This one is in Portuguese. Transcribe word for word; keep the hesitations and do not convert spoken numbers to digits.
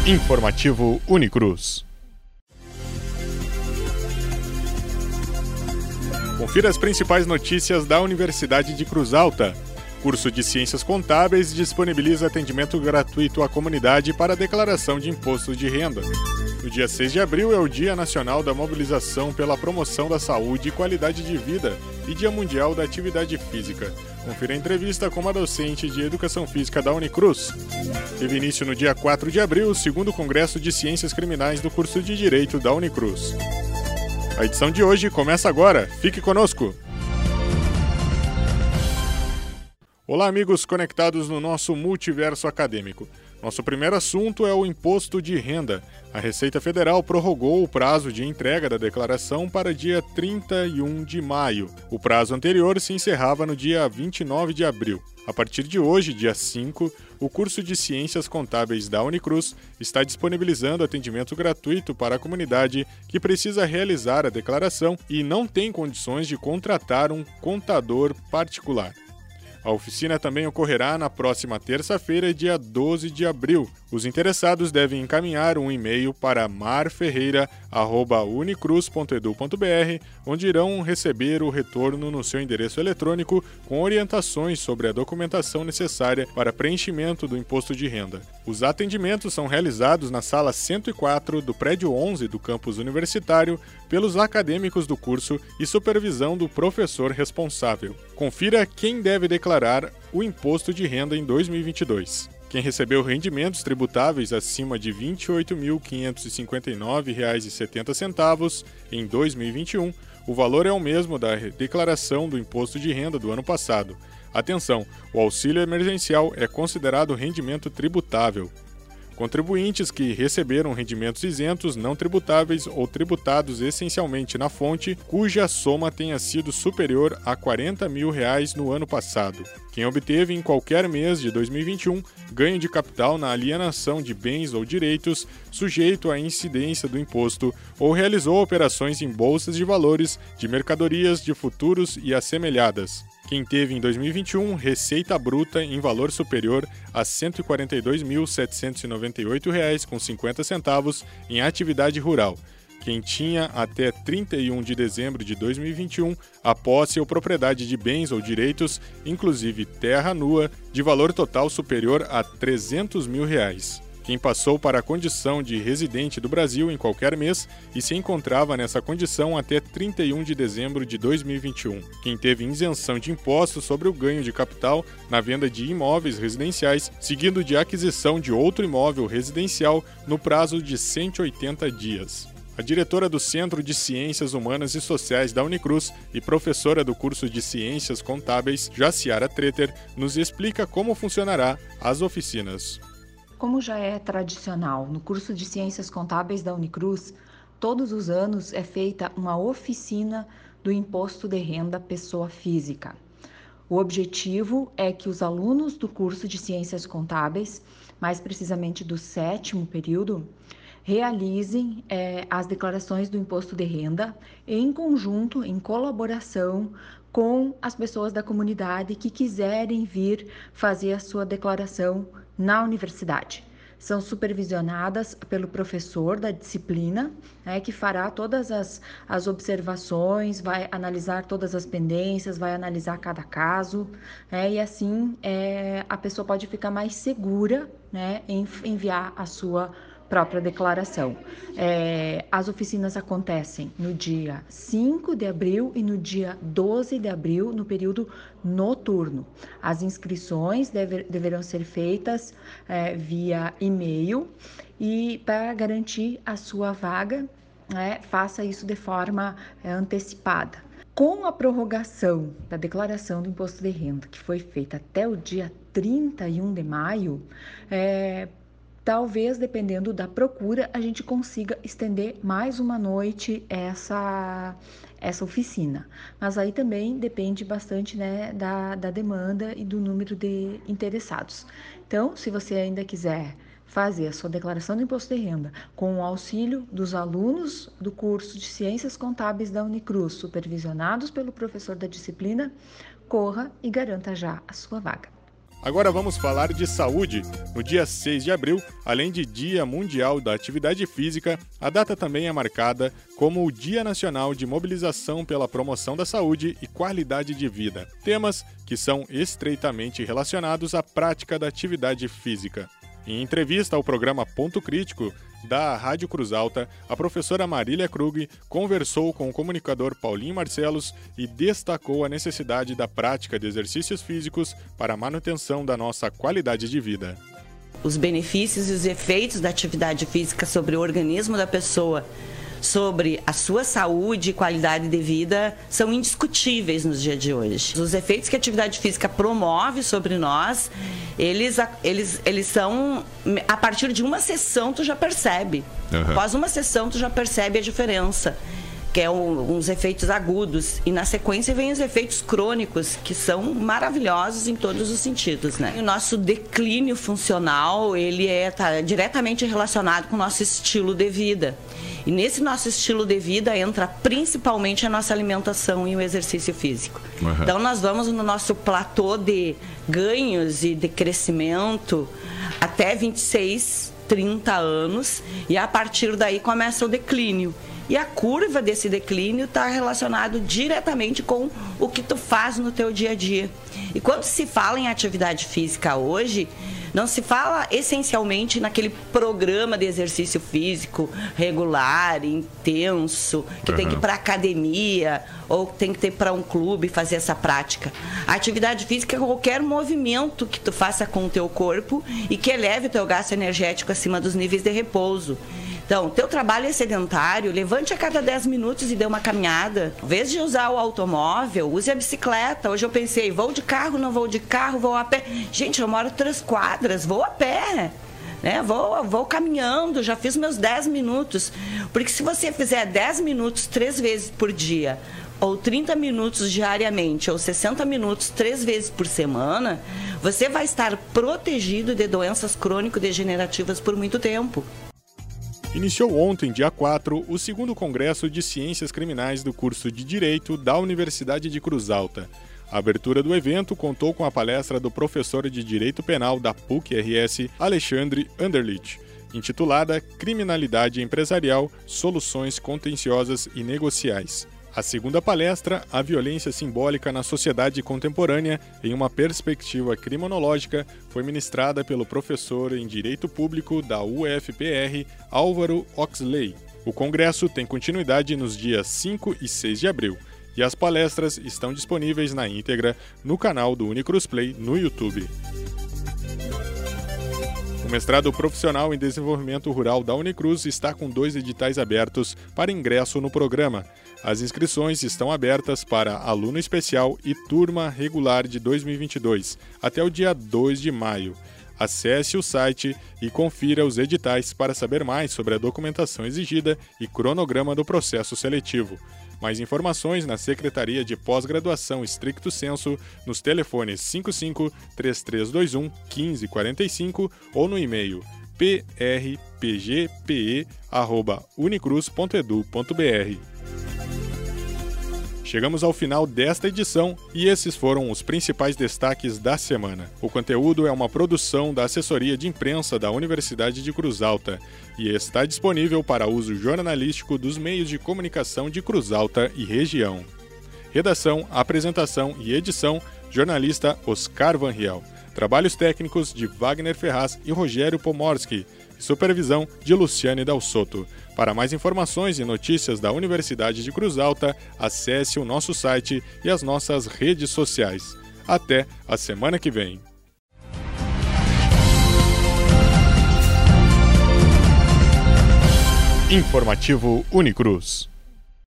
Informativo Unicruz. Confira as principais notícias da Universidade de Cruz Alta. Curso de Ciências Contábeis disponibiliza atendimento gratuito à comunidade para a declaração de imposto de renda. No dia seis de abril é o Dia Nacional da Mobilização pela Promoção da Saúde e Qualidade de Vida e Dia Mundial da Atividade Física. Confira a entrevista com uma docente de Educação Física da Unicruz. Teve início no dia quatro de abril o segundo Congresso de Ciências Criminais do curso de Direito da Unicruz. A edição de hoje começa agora. Fique conosco! Olá, amigos conectados no nosso multiverso acadêmico. Nosso primeiro assunto é o imposto de renda. A Receita Federal prorrogou o prazo de entrega da declaração para dia trinta e um de maio. O prazo anterior se encerrava no dia vinte e nove de abril. A partir de hoje, dia cinco, o curso de Ciências Contábeis da Unicruz está disponibilizando atendimento gratuito para a comunidade que precisa realizar a declaração e não tem condições de contratar um contador particular. A oficina também ocorrerá na próxima terça-feira, dia doze de abril. Os interessados devem encaminhar um e-mail para marferreira arroba unicruz ponto edu ponto br, onde irão receber o retorno no seu endereço eletrônico com orientações sobre a documentação necessária para preenchimento do imposto de renda. Os atendimentos são realizados na sala cento e quatro do prédio onze do campus universitário pelos acadêmicos do curso e supervisão do professor responsável. Confira quem deve declarar o imposto de renda em dois mil e vinte e dois. Quem recebeu rendimentos tributáveis acima de vinte e oito mil quinhentos e cinquenta e nove reais e setenta centavos em dois mil e vinte e um, o valor é o mesmo da declaração do imposto de renda do ano passado. Atenção, o auxílio emergencial é considerado rendimento tributável. Contribuintes que receberam rendimentos isentos, não tributáveis ou tributados essencialmente na fonte, cuja soma tenha sido superior a quarenta mil reais no ano passado. Quem obteve em qualquer mês de dois mil e vinte e um ganho de capital na alienação de bens ou direitos sujeito à incidência do imposto ou realizou operações em bolsas de valores, de mercadorias, de futuros e assemelhadas. Quem teve em dois mil e vinte e um receita bruta em valor superior a cento e quarenta e dois mil setecentos e noventa e oito reais e cinquenta centavos em atividade rural. Quem tinha até trinta e um de dezembro de dois mil e vinte e um a posse ou propriedade de bens ou direitos, inclusive terra nua, de valor total superior a trezentos mil reais. Quem passou para a condição de residente do Brasil em qualquer mês e se encontrava nessa condição até trinta e um de dezembro de dois mil e vinte e um. Quem teve isenção de impostos sobre o ganho de capital na venda de imóveis residenciais, seguido de aquisição de outro imóvel residencial no prazo de cento e oitenta dias. A diretora do Centro de Ciências Humanas e Sociais da Unicruz e professora do curso de Ciências Contábeis, Jaciara Treter, nos explica como funcionará as oficinas. Como já é tradicional, no curso de Ciências Contábeis da Unicruz, todos os anos é feita uma oficina do Imposto de Renda Pessoa Física. O objetivo é que os alunos do curso de Ciências Contábeis, mais precisamente do sétimo período, realizem é, as declarações do Imposto de Renda em conjunto, em colaboração com as pessoas da comunidade que quiserem vir fazer a sua declaração na universidade. São supervisionadas pelo professor da disciplina, né, que fará todas as, as observações, vai analisar todas as pendências, vai analisar cada caso, né, e assim é, a pessoa pode ficar mais segura, né, em enviar a sua própria declaração. É, as oficinas acontecem no dia cinco de abril e no dia doze de abril, no período noturno. As inscrições deve, deverão ser feitas é, via e-mail e para garantir a sua vaga, né, faça isso de forma é, antecipada. Com a prorrogação da declaração do imposto de renda, que foi feita até o dia trinta e um de maio, é, talvez, dependendo da procura, a gente consiga estender mais uma noite essa, essa oficina. Mas aí também depende bastante, né, da, da demanda e do número de interessados. Então, se você ainda quiser fazer a sua declaração do imposto de renda com o auxílio dos alunos do curso de Ciências Contábeis da Unicruz, supervisionados pelo professor da disciplina, corra e garanta já a sua vaga. Agora vamos falar de saúde. No dia seis de abril, além de Dia Mundial da Atividade Física, a data também é marcada como o Dia Nacional de Mobilização pela Promoção da Saúde e Qualidade de Vida, temas que são estreitamente relacionados à prática da atividade física. Em entrevista ao programa Ponto Crítico, da Rádio Cruz Alta, a professora Marília Krug conversou com o comunicador Paulinho Marcelos e destacou a necessidade da prática de exercícios físicos para a manutenção da nossa qualidade de vida. Os benefícios e os efeitos da atividade física sobre o organismo da pessoa, sobre a sua saúde e qualidade de vida são indiscutíveis nos dias de hoje. Os efeitos que a atividade física promove sobre nós, eles, eles, eles são, a partir de uma sessão tu já percebe. Uhum. Após uma sessão tu já percebe a diferença, que é um, uns efeitos agudos. E na sequência vem os efeitos crônicos, que são maravilhosos em todos os sentidos, né? O nosso declínio funcional, ele é tá diretamente relacionado com o nosso estilo de vida. E nesse nosso estilo de vida entra principalmente a nossa alimentação e o exercício físico. Uhum. Então nós vamos no nosso platô de ganhos e de crescimento até vinte e seis, trinta anos, e a partir daí começa o declínio. E a curva desse declínio está relacionado diretamente com o que tu faz no teu dia a dia. E quando se fala em atividade física hoje, não se fala essencialmente naquele programa de exercício físico regular, intenso, que uhum. tem que ir para a academia ou tem que ter para um clube fazer essa prática. A atividade física é qualquer movimento que tu faça com o teu corpo e que eleve o teu gasto energético acima dos níveis de repouso. Então, teu trabalho é sedentário, levante a cada dez minutos e dê uma caminhada. Em vez de usar o automóvel, use a bicicleta. Hoje eu pensei, vou de carro, não vou de carro, vou a pé. Gente, eu moro três quadras, vou a pé. Né? Vou, vou caminhando, já fiz meus dez minutos. Porque se você fizer dez minutos três vezes por dia, ou trinta minutos diariamente, ou sessenta minutos três vezes por semana, você vai estar protegido de doenças crônico-degenerativas por muito tempo. Iniciou ontem, dia quatro, o segundo Congresso de Ciências Criminais do curso de Direito da Universidade de Cruz Alta. A abertura do evento contou com a palestra do professor de Direito Penal da P U C R S, Alexandre Anderlich, intitulada Criminalidade Empresarial, Soluções Contenciosas e Negociais. A segunda palestra, A Violência Simbólica na Sociedade Contemporânea em uma Perspectiva Criminológica, foi ministrada pelo professor em Direito Público da U F P R, Álvaro Oxley. O congresso tem continuidade nos dias cinco e seis de abril, e as palestras estão disponíveis na íntegra no canal do Unicruz Play no YouTube. O mestrado profissional em desenvolvimento rural da Unicruz está com dois editais abertos para ingresso no programa. As inscrições estão abertas para aluno especial e turma regular de dois mil e vinte e dois, até o dia dois de maio. Acesse o site e confira os editais para saber mais sobre a documentação exigida e cronograma do processo seletivo. Mais informações na Secretaria de Pós-Graduação Stricto Sensu, nos telefones cinco cinco, três três dois um, um cinco quatro cinco ou no e-mail p r p g p e arroba unicruz ponto edu ponto b r. Chegamos ao final desta edição e esses foram os principais destaques da semana. O conteúdo é uma produção da Assessoria de Imprensa da Universidade de Cruz Alta e está disponível para uso jornalístico dos meios de comunicação de Cruz Alta e região. Redação, apresentação e edição, jornalista Oscar Van Riel. Trabalhos técnicos de Wagner Ferraz e Rogério Pomorski. Supervisão de Luciane Dal Soto. Para mais informações e notícias da Universidade de Cruz Alta, acesse o nosso site e as nossas redes sociais. Até a semana que vem. Informativo Unicruz.